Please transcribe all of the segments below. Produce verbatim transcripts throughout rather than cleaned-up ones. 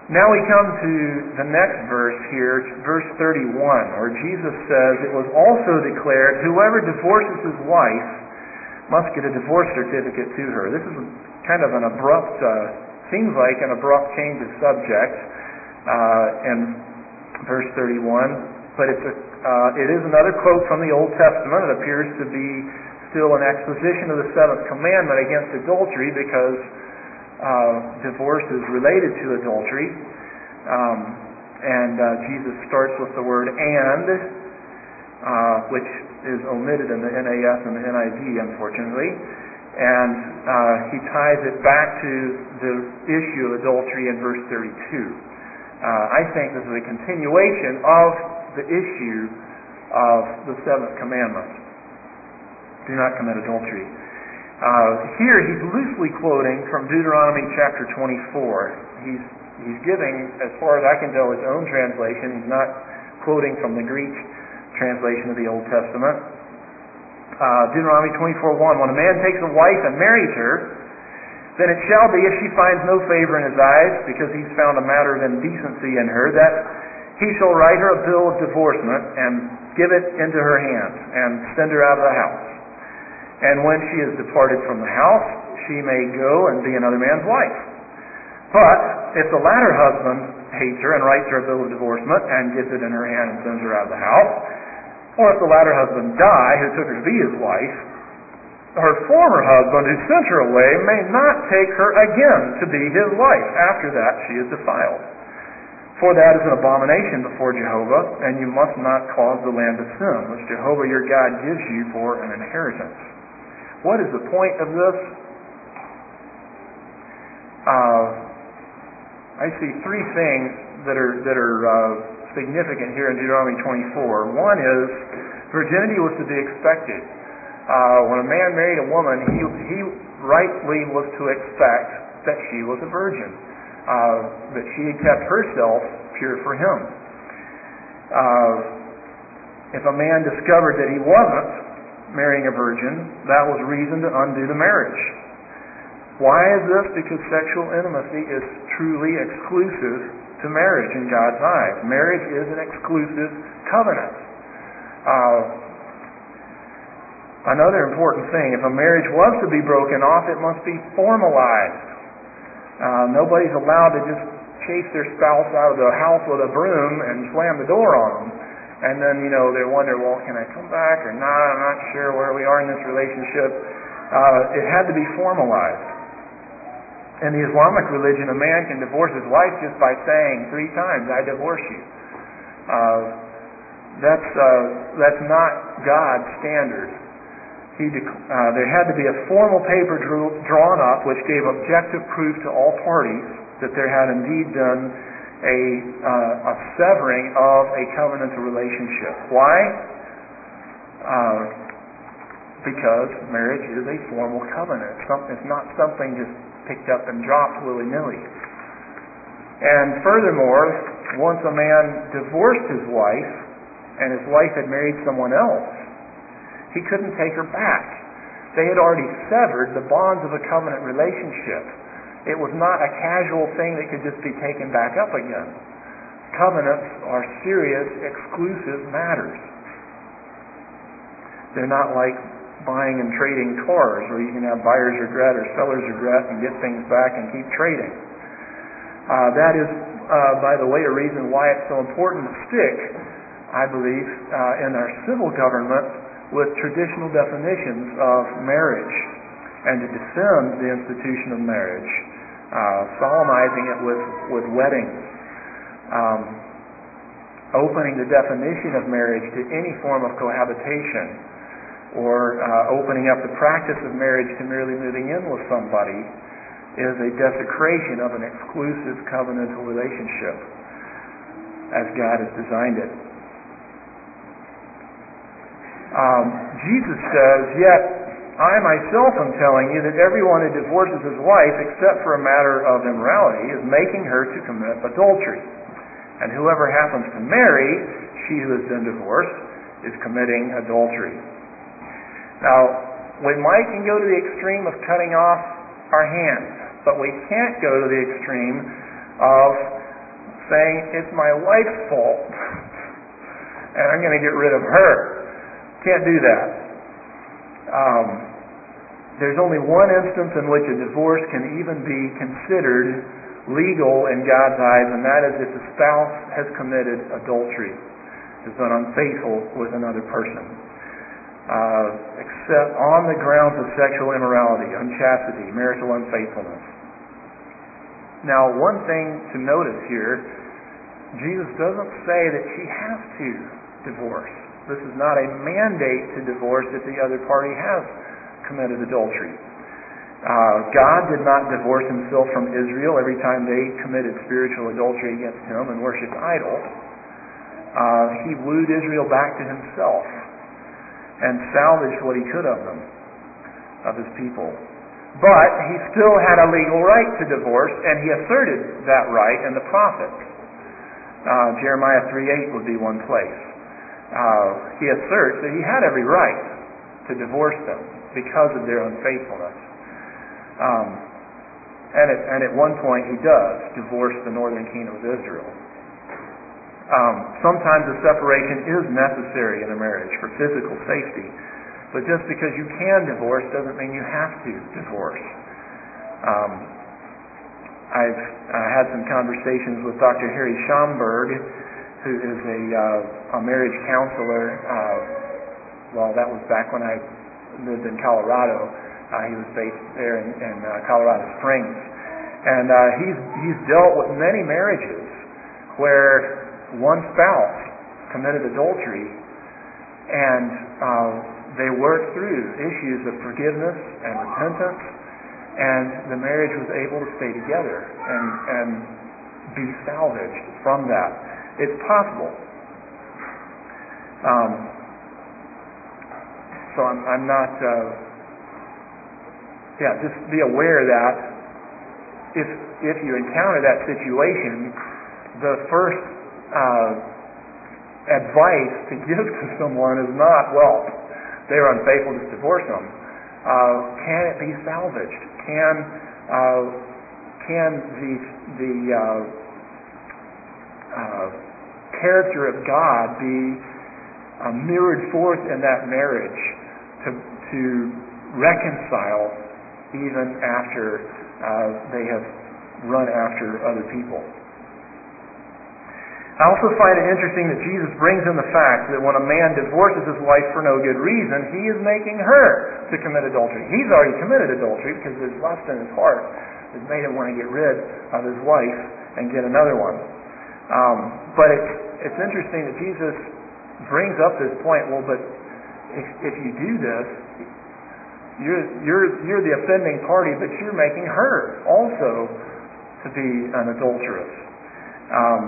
Now we come to the next verse here, verse thirty-one, where Jesus says, "It was also declared, whoever divorces his wife must get a divorce certificate to her." This is kind of an abrupt, uh, seems like an abrupt change of subject uh, in verse thirty-one, but it's a, uh, it is another quote from the Old Testament. It appears to be still an exposition of the seventh commandment against adultery, because Uh, divorce is related to adultery, um, and uh, Jesus starts with the word "and," uh, which is omitted in the N A S and the N I V, unfortunately, and uh, he ties it back to the issue of adultery in verse thirty-two. Uh, I think this is a continuation of the issue of the seventh commandment: do not commit adultery. Uh, here he's loosely quoting from Deuteronomy chapter twenty-four. He's he's giving, as far as I can tell, his own translation. He's not quoting from the Greek translation of the Old Testament. Uh, Deuteronomy twenty-four one, "When a man takes a wife and marries her, then it shall be, if she finds no favor in his eyes, because he's found a matter of indecency in her, that he shall write her a bill of divorcement and give it into her hand and send her out of the house. And when she is departed from the house, she may go and be another man's wife. But if the latter husband hates her and writes her a bill of divorcement and gets it in her hand and sends her out of the house, or if the latter husband die who took her to be his wife, her former husband who sent her away may not take her again to be his wife. After that she is defiled. For that is an abomination before Jehovah, and you must not cause the land to sin, which Jehovah your God gives you for an inheritance." What is the point of this? Uh, I see three things that are that are uh, significant here in Deuteronomy twenty-four. One is virginity was to be expected. Uh, when a man married a woman, he he rightly was to expect that she was a virgin, uh, that she had kept herself pure for him. Uh, if a man discovered that he wasn't marrying a virgin, that was reason to undo the marriage. Why is this? Because sexual intimacy is truly exclusive to marriage in God's eyes. Marriage is an exclusive covenant. Uh, another important thing, if a marriage was to be broken off, it must be formalized. Uh, nobody's allowed to just chase their spouse out of the house with a broom and slam the door on them. And then, you know, they wonder, well, can I come back or not? I'm not sure where we are in this relationship. Uh, it had to be formalized. In the Islamic religion, a man can divorce his wife just by saying three times, "I divorce you." Uh, that's uh, that's not God's standard. He dec- uh, there had to be a formal paper drew, drawn up which gave objective proof to all parties that there had indeed been A, uh, a severing of a covenantal relationship. Why? Uh, because marriage is a formal covenant. It's, some, it's not something just picked up and dropped willy-nilly. And furthermore, once a man divorced his wife and his wife had married someone else, he couldn't take her back. They had already severed the bonds of a covenant relationship. It was not a casual thing that could just be taken back up again. Covenants are serious, exclusive matters. They're not like buying and trading cars where you can have buyer's regret or seller's regret and get things back and keep trading. Uh, that is, uh, by the way, a reason why it's so important to stick, I believe, uh, in our civil government with traditional definitions of marriage and to defend the institution of marriage. Uh, solemnizing it with, with weddings, um, opening the definition of marriage to any form of cohabitation, or uh, opening up the practice of marriage to merely moving in with somebody is a desecration of an exclusive covenantal relationship as God has designed it. Um, Jesus says, "Yet I myself am telling you that everyone who divorces his wife except for a matter of immorality is making her to commit adultery. And whoever happens to marry she who has been divorced is committing adultery." Now, we might can go to the extreme of cutting off our hands, but we can't go to the extreme of saying, it's my wife's fault, and I'm going to get rid of her. Can't do that. Um, there's only one instance in which a divorce can even be considered legal in God's eyes, and that is if the spouse has committed adultery, has been unfaithful with another person, uh, except on the grounds of sexual immorality, unchastity, marital unfaithfulness. Now, one thing to notice here, Jesus doesn't say that she has to divorce. This is not a mandate to divorce if the other party has committed adultery. Uh, God did not divorce himself from Israel every time they committed spiritual adultery against him and worshipped idols. Uh, he wooed Israel back to himself and salvaged what he could of them, of his people. But he still had a legal right to divorce, and he asserted that right in the prophets. Uh, Jeremiah three eight would be one place. Uh, he asserts that he had every right to divorce them because of their unfaithfulness. Um, and, at, and at one point he does divorce the northern kingdom of Israel. Um, sometimes a separation is necessary in a marriage for physical safety, but just because you can divorce doesn't mean you have to divorce. Um, I've uh, had some conversations with Doctor Harry Schomburg, who is a, uh, a marriage counselor. Uh, well, that was back when I lived in Colorado. Uh, he was based there in, in uh, Colorado Springs. And uh, he's, he's dealt with many marriages where one spouse committed adultery, and uh, they worked through issues of forgiveness and repentance, and the marriage was able to stay together and, and be salvaged from that. It's possible. Um, so I'm, I'm not... Uh, yeah, just be aware that if if you encounter that situation, the first uh, advice to give to someone is not, well, they're unfaithful, just divorce them. Uh, can it be salvaged? Can uh, can the the uh, uh, character of God be uh, mirrored forth in that marriage to to reconcile even after uh, they have run after other people? I also find it interesting that Jesus brings in the fact that when a man divorces his wife for no good reason, he is making her to commit adultery. He's already committed adultery because his lust in his heart has made him want to get rid of his wife and get another one. Um, but it's, it's interesting that Jesus brings up this point, well, but if, if you do this, you're, you're, you're the offending party, but you're making her also to be an adulteress. Um,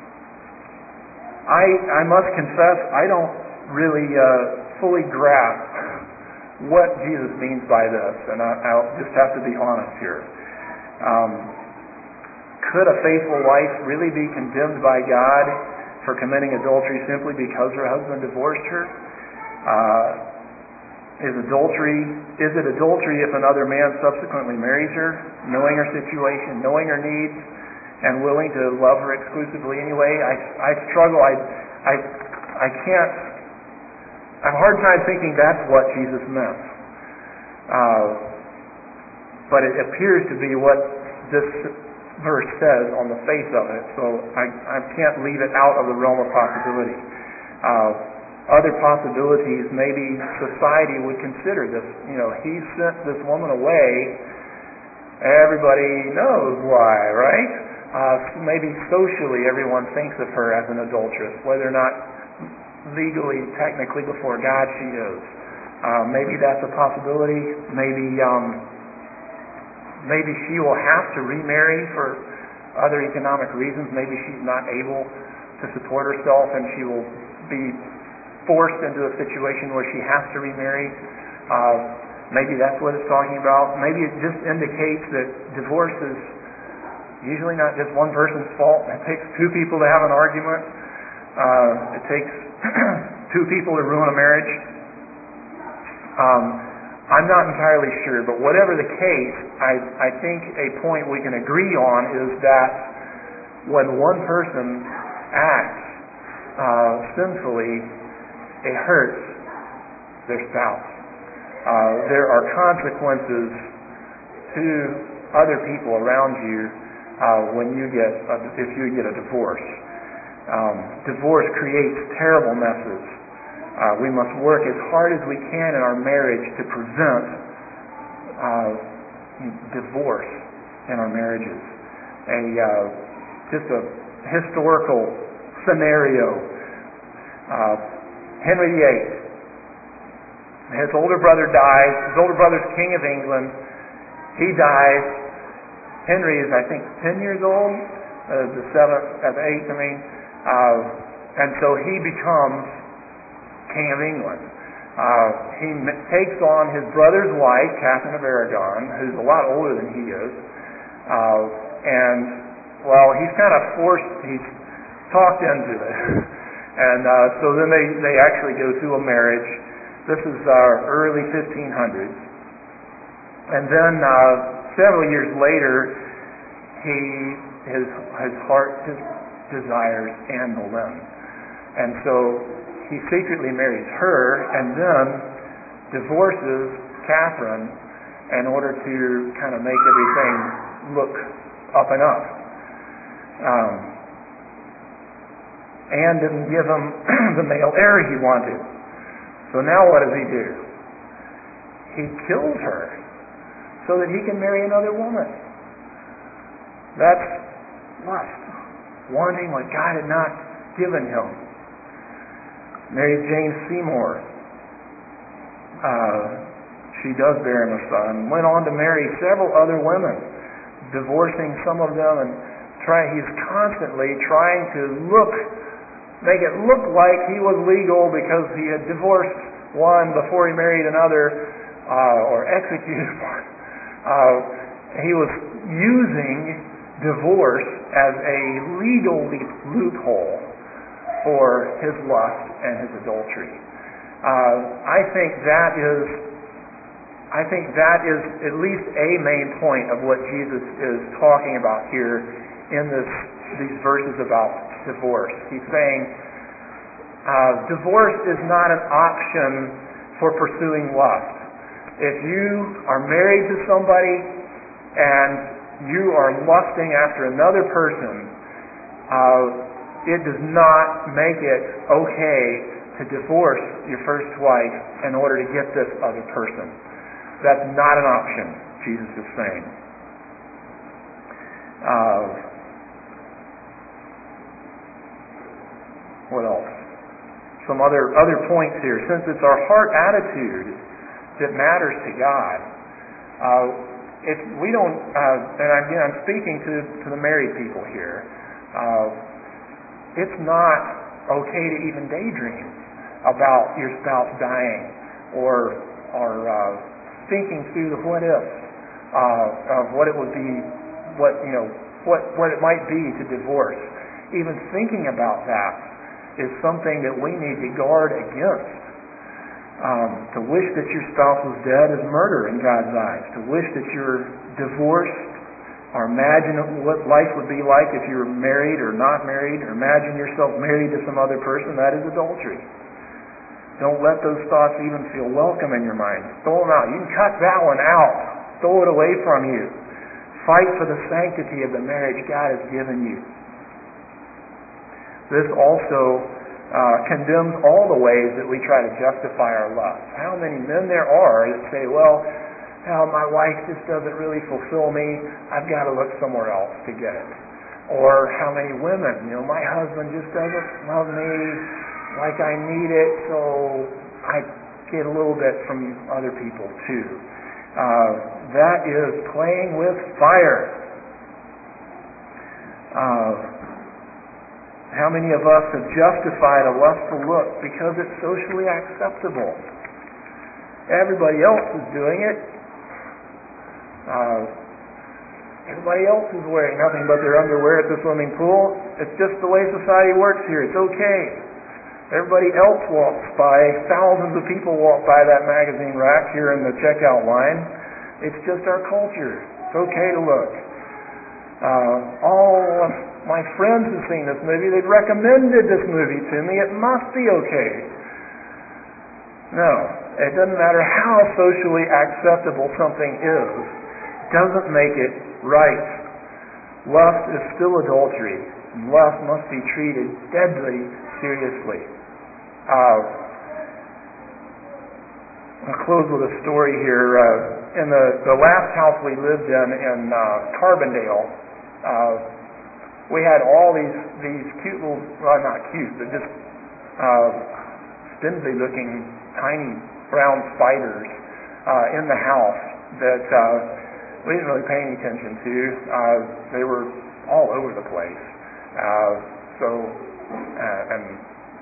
I, I must confess, I don't really uh, fully grasp what Jesus means by this, and I, I'll just have to be honest here. Um, could a faithful wife really be condemned by God for committing adultery simply because her husband divorced her? Uh, is adultery, is it adultery if another man subsequently marries her, knowing her situation, knowing her needs, and willing to love her exclusively anyway? I, I struggle. I, I, I can't. I have a hard time thinking that's what Jesus meant. Uh, but it appears to be what this verse says on the face of it. So I, I can't leave it out of the realm of possibility. Uh, other possibilities, maybe society would consider this. You know, he sent this woman away. Everybody knows why, right? Uh, maybe socially everyone thinks of her as an adulteress, whether or not legally, technically before God she is. Uh, maybe that's a possibility. Maybe um, maybe she will have to remarry for other economic reasons. Maybe she's not able to support herself and she will be forced into a situation where she has to remarry. Uh, maybe that's what it's talking about. Maybe it just indicates that divorce is usually not just one person's fault. It takes two people to have an argument. Uh, it takes two people to ruin a marriage. Um, I'm not entirely sure, but whatever the case, I, I think a point we can agree on is that when one person acts uh, sinfully, it hurts their spouse. Uh, there are consequences to other people around you uh, when you get a, if you get a divorce. Um, divorce creates terrible messes. Uh, we must work as hard as we can in our marriage to prevent uh, divorce in our marriages. A uh, just a historical scenario. Uh, Henry the Eighth. His older brother dies. His older brother's king of England. He dies. Henry is, I think, ten years old. Uh, the seventh, uh, the eighth, I mean. Uh, and so he becomes king of England. Uh, he m- takes on his brother's wife, Catherine of Aragon, who's a lot older than he is. Uh, and, well, he's kind of forced, he's talked into it. and uh, so then they, they actually go through a marriage. This is uh, early fifteen hundreds. And then uh, several years later, he his his heart just desires Anne Boleyn, and so he secretly marries her and then divorces Catherine in order to kind of make everything look up and up. Um, Anne didn't give him the male heir he wanted, so now what does he do? He kills her so that he can marry another woman. That's lust, wanting what God had not given him. Married Jane Seymour. Uh, she does bear him a son. Went on to marry several other women, divorcing some of them, and try. He's constantly trying to look, make it look like he was legal because he had divorced one before he married another, uh, or executed one. Uh, he was using divorce as a legal loophole for his lust and his adultery. Uh, I think that is, I think that is at least a main point of what Jesus is talking about here in this these verses about divorce. He's saying uh, divorce is not an option for pursuing lust. If you are married to somebody and you are lusting after another person, uh, it does not make it okay to divorce your first wife in order to get this other person. That's not an option, Jesus is saying. Uh, what else? Some other other points here. Since it's our heart attitude that matters to God, uh, if we don't, uh, and again I'm speaking to, to the married people here, uh, it's not okay to even daydream about your spouse dying or or uh, thinking through the what ifs uh, of what it would be, what you know, what what it might be to divorce. Even thinking about that is something that we need to guard against. Um, to wish that your spouse was dead is murder in God's eyes. To wish that you're divorced, or imagine what life would be like if you were married or not married, or imagine yourself married to some other person, that is adultery. Don't let those thoughts even feel welcome in your mind. Throw them out. You can cut that one out. Throw it away from you. Fight for the sanctity of the marriage God has given you. This also uh, condemns all the ways that we try to justify our lust. How many men there are that say, well, oh, my wife just doesn't really fulfill me. I've got to look somewhere else to get it. Or how many women, you know, my husband just doesn't love me like I need it, so I get a little bit from other people too. Uh, that is playing with fire. Uh, how many of us have justified a lustful look because it's socially acceptable? Everybody else is doing it. Uh, everybody else is wearing nothing but their underwear at the swimming pool. It's just the way society works here. It's okay. Everybody else walks by, thousands of people walk by that magazine rack here in the checkout line. It's just our culture. It's okay to look. Uh, all of my My friends have seen this movie. They've recommended this movie to me. It must be okay. No. It doesn't matter how socially acceptable something is. It doesn't make it right. Lust is still adultery. Lust must be treated deadly seriously. Uh, I'll close with a story here. Uh, in the, the last house we lived in in uh, Carbondale, uh, we had all these these cute little, well, not cute, but just uh, spindly-looking, tiny brown spiders uh, in the house that uh, we didn't really pay any attention to. Uh, they were all over the place. Uh, so, uh, and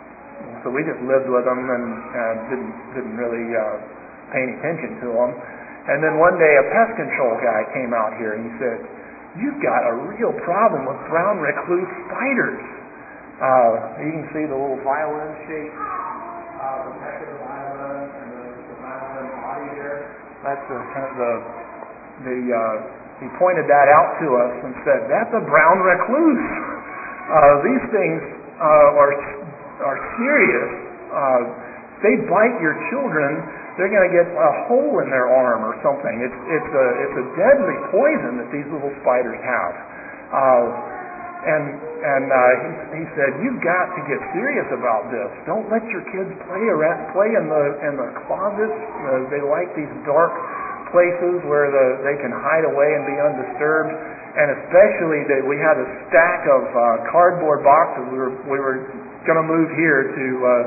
so we just lived with them and uh, didn't didn't really uh, pay any attention to them. And then one day a pest control guy came out here and he said, "You've got a real problem with brown recluse spiders." Uh, you can see the little violin-shaped uh, protective violin and the, the violin body there. That's the kind of the the. Uh, he pointed that out to us and said, "That's a brown recluse. Uh, these things uh, are are serious. Uh, they bite your children. They're going to get a hole in their arm or something. It's it's a it's a deadly poison that these little spiders have." Uh, and and uh, he he said, "You've got to get serious about this. Don't let your kids play around, play in the in the closets. Uh, they like these dark places where the they can hide away and be undisturbed. And especially that we had a stack of uh, cardboard boxes. We were we were going to move here to." Uh,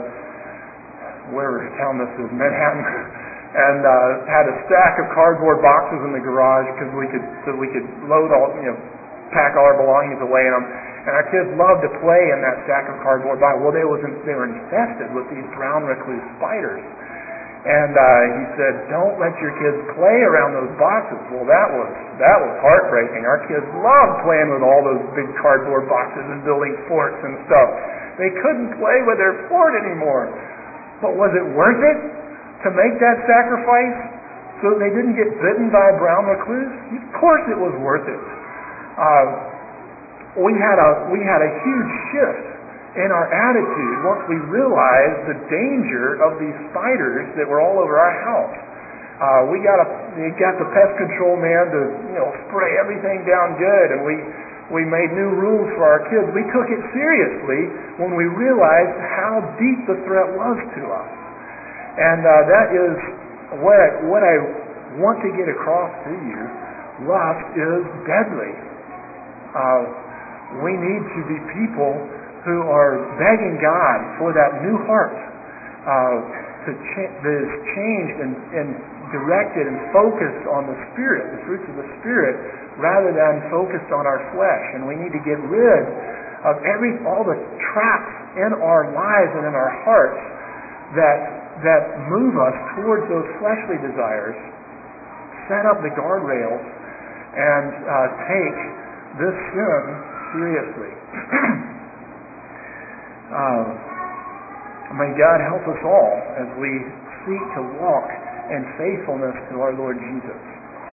wherever town this is, Manhattan, and uh, had a stack of cardboard boxes in the garage because we could so we could load all you know pack all our belongings away in them. And our kids loved to play in that stack of cardboard boxes. Well, they was in, they were infested with these brown recluse spiders. And uh, he said, "Don't let your kids play around those boxes." Well, that was that was heartbreaking. Our kids loved playing with all those big cardboard boxes and building forts and stuff. They couldn't play with their fort anymore. But was it worth it to make that sacrifice so that they didn't get bitten by a brown recluse? Of course it was worth it. Uh, we had a we had a huge shift in our attitude once we realized the danger of these spiders that were all over our house. Uh, we got a we got the pest control man to you know spray everything down good, and we. We made new rules for our kids. We took it seriously when we realized how deep the threat was to us. And uh, that is what I, what I want to get across to you. Lust is deadly. Uh, we need to be people who are begging God for that new heart uh, to cha- that is changed and, and directed and focused on the Spirit, the fruits of the Spirit, rather than focused on our flesh. And we need to get rid of every all the traps in our lives and in our hearts that that move us towards those fleshly desires, set up the guardrails, and uh, take this sin seriously. uh, may God help us all as we seek to walk in faithfulness to our Lord Jesus.